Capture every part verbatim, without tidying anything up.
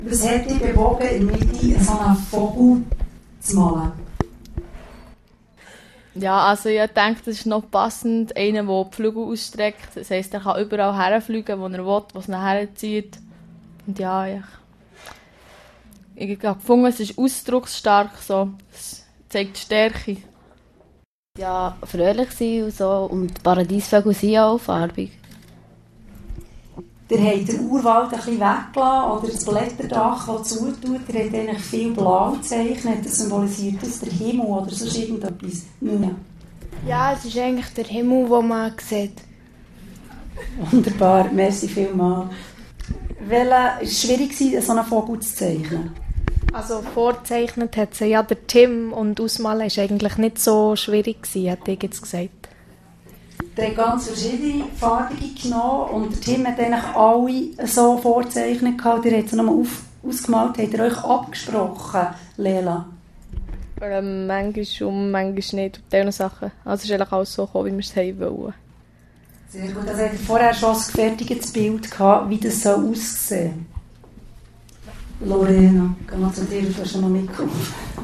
Was hat dich bewogen, in der Mitte so einen Vogel zu malen? Ja, also ich denke, das ist noch passend. Einer, der die Flügel ausstreckt. Das heisst, er kann überall herfliegen, wo er will, was er herzieht. Und ja, ich, ich habe gefunden, es ist ausdrucksstark. So. Es zeigt Stärke. Ja, fröhlich sein und so. Und die Paradiesvögel sind ja auch farbig. Ihr habt den Urwald ein bisschen weggelassen oder das Blätterdach, das zutut. Ihr habt eigentlich viel blau gezeichnet. Das symbolisiert das der Himmel oder sonst irgendetwas. Ja. Ja, es ist eigentlich der Himmel, den man sieht. Wunderbar, merci vielmals. Welche war es schwierig, so einen Vogel zu zeichnen? Also vorzeichnet hat sie ja der Tim und ausmalen war eigentlich nicht so schwierig, hätte ich jetzt gesagt. Der hat ganz verschiedene Farbige genommen und der Tim hat eigentlich alle so vorzeichnet. Ihr habt sie nochmal auf, ausgemalt. Habt ihr euch abgesprochen, Lela? Ähm, manchmal und manchmal nicht, bei diesen Sachen. Also es ist eigentlich alles so gekommen, wie wir es haben wollen. Sehr gut. Also habt ihr vorher schon ein gefertigtes Bild gehabt, wie das so aussehen soll? Lorena, gehen wir zu dir, du hast schon noch mitgekommen.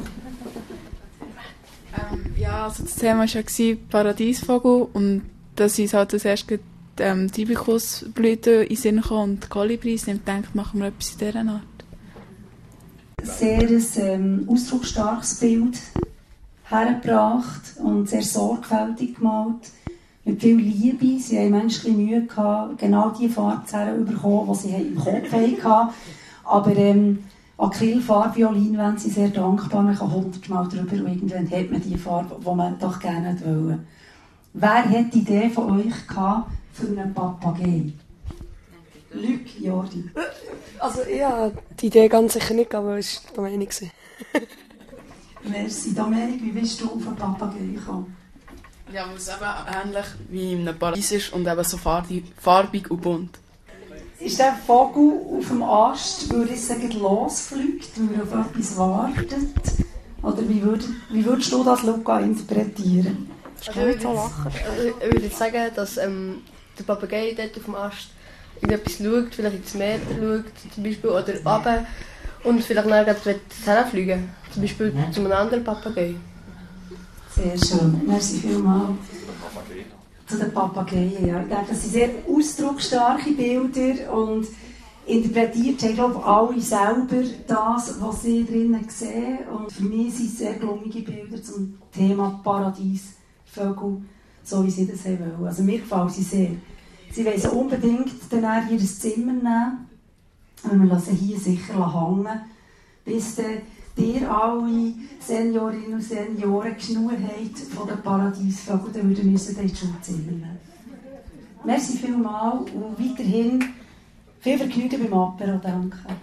Ähm, ja, also das Thema war ja Paradiesvogel und dass uns halt als erstes ähm, die Ibikusblüte in den Sinn kam und die Kolibris. Und ich denke, machen wir etwas in dieser Art. Sehr ein ähm, ausdrucksstarkes Bild hergebracht und sehr sorgfältig gemalt. Mit viel Liebe. Sie hatten manchmal Mühe gehabt, genau die Farbe zu bekommen, die sie im Kopf hatten. Aber ähm, Acrylfarbe, Violinwände sind sehr dankbar. Man kann hundertmal drüber und irgendwann hat man die Farbe, die man doch gerne wollte. Wer hat die Idee von euch gehabt für einen Papagei? Luc, Jordi. Also ich habe die Idee ganz sicher nicht, aber es war meine Meinung. Merci. Dominik, wie bist du auf einen Papagei gekommen? Ja, weil es eben ähnlich wie in einem Paradies ist und eben so farbig, farbig und bunt. Ist der Vogel auf dem Ast, weil er sagen, losfliegt, weil er auf etwas wartet? Oder wie, würd, wie würdest du das, Luca, interpretieren? Also ich, würde, also ich würde sagen, dass ähm, der Papagei dort auf dem Ast irgendetwas schaut, vielleicht ins Meer schaut zum Beispiel, oder runter und vielleicht nachher herfliegen, zum Beispiel zu einem anderen Papagei. Sehr schön, merci vielmals. Zu den Papageien, ja. Ich denke, das sind sehr ausdrucksstarke Bilder und interpretiert haben, glaube ich, alle selber das, was sie drinnen sehen. Und für mich sind es sehr gelungene Bilder zum Thema Paradiesvögel, so wie sie das haben wollen. Also mir gefällt sie sehr. Sie wollen sie unbedingt dann in ihr Zimmer nehmen und wir lassen hier sicher hängen, bis dann ihr alle Seniorinnen und Senioren genug habt von den Paradiesvögeln, dann würden wir sie dann in die Schulzimmer nehmen. Merci vielmals und weiterhin viel Vergnügen beim Apero. Danke.